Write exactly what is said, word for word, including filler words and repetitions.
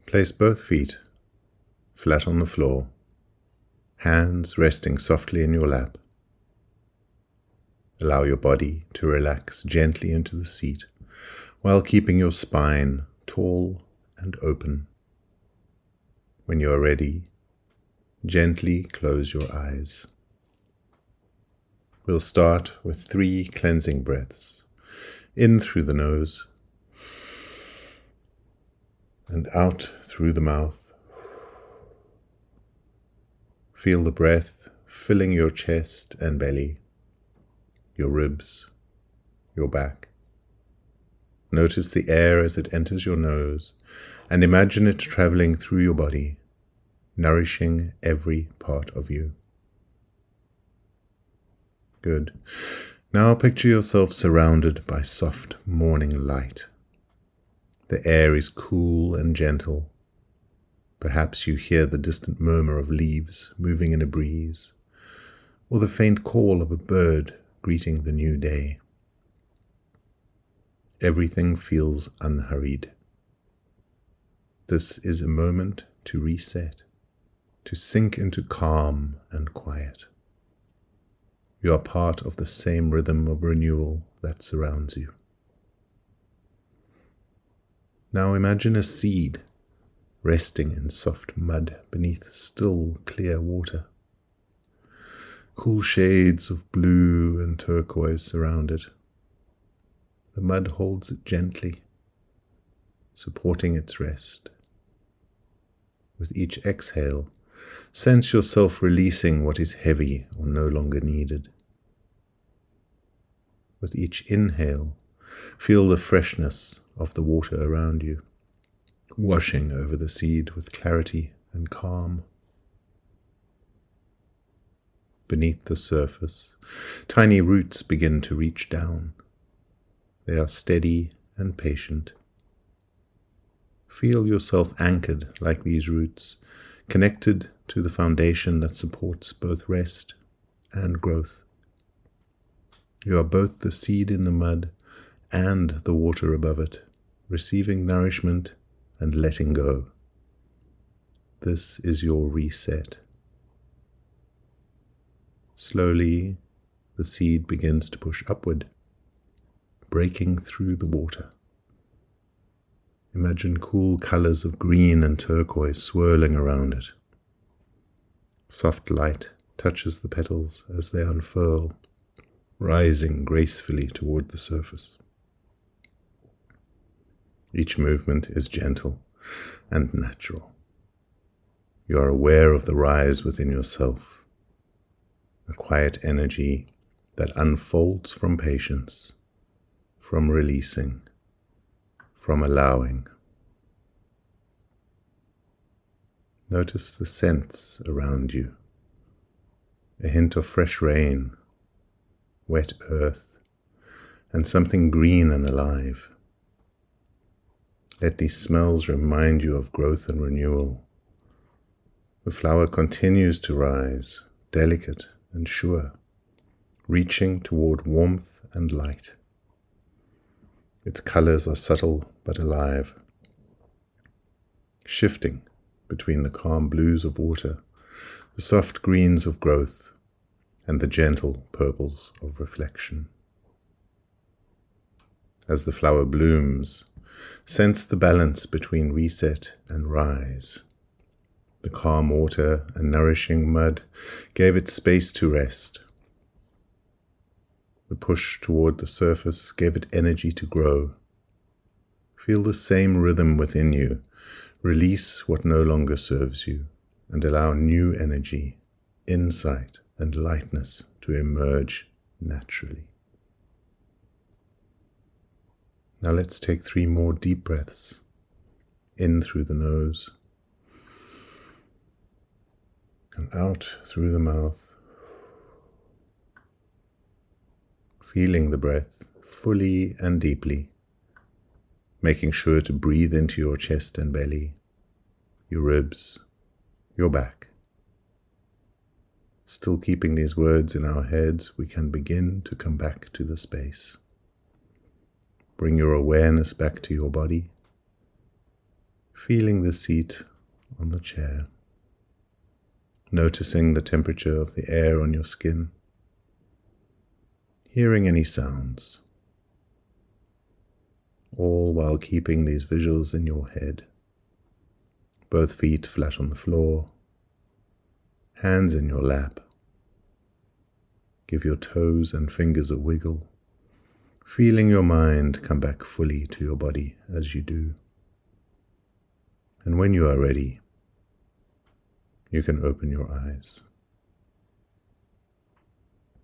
Place both feet flat on the floor, hands resting softly in your lap. Allow your body to relax gently into the seat while keeping your spine tall and open. When you are ready, gently close your eyes. We'll start with three cleansing breaths. In through the nose and out through the mouth. Feel the breath filling your chest and belly, your ribs, your back. Notice the air as it enters your nose and imagine it traveling through your body, nourishing every part of you. Good. Now picture yourself surrounded by soft morning light. The air is cool and gentle. Perhaps you hear the distant murmur of leaves moving in a breeze, or the faint call of a bird greeting the new day. Everything feels unhurried. This is a moment to reset, to sink into calm and quiet. You are part of the same rhythm of renewal that surrounds you. Now imagine a seed resting in soft mud beneath still, clear water. Cool shades of blue and turquoise surround it. The mud holds it gently, supporting its rest. With each exhale, sense yourself releasing what is heavy or no longer needed. With each inhale, feel the freshness of the water around you, washing over the seed with clarity and calm. Beneath the surface, tiny roots begin to reach down. They are steady and patient. Feel yourself anchored like these roots, connected to the foundation that supports both rest and growth. You are both the seed in the mud and the water above it, receiving nourishment and letting go. This is your reset. Slowly, the seed begins to push upward, breaking through the water. Imagine cool colors of green and turquoise swirling around it. Soft light touches the petals as they unfurl, rising gracefully toward the surface. Each movement is gentle and natural. You are aware of the rise within yourself, a quiet energy that unfolds from patience, from releasing, from allowing. Notice the scents around you, a hint of fresh rain, wet earth, and something green and alive. Let these smells remind you of growth and renewal. The flower continues to rise, delicate and sure, reaching toward warmth and light. Its colors are subtle but alive, shifting between the calm blues of water, the soft greens of growth, and the gentle purples of reflection. As the flower blooms, sense the balance between reset and rise. The calm water and nourishing mud gave it space to rest. The push toward the surface gave it energy to grow. Feel the same rhythm within you. Release what no longer serves you and allow new energy, insight, and lightness to emerge naturally. Now let's take three more deep breaths. In through the nose and out through the mouth. Feeling the breath fully and deeply, making sure to breathe into your chest and belly, your ribs, your back. Still keeping these words in our heads, we can begin to come back to the space. Bring your awareness back to your body. feeling the seat on the chair, noticing the temperature of the air on your skin, hearing any sounds, all while keeping these visuals in your head. Both feet flat on the floor, hands in your lap. Give your toes and fingers a wiggle, feeling your mind come back fully to your body as you do. And when you are ready, you can open your eyes.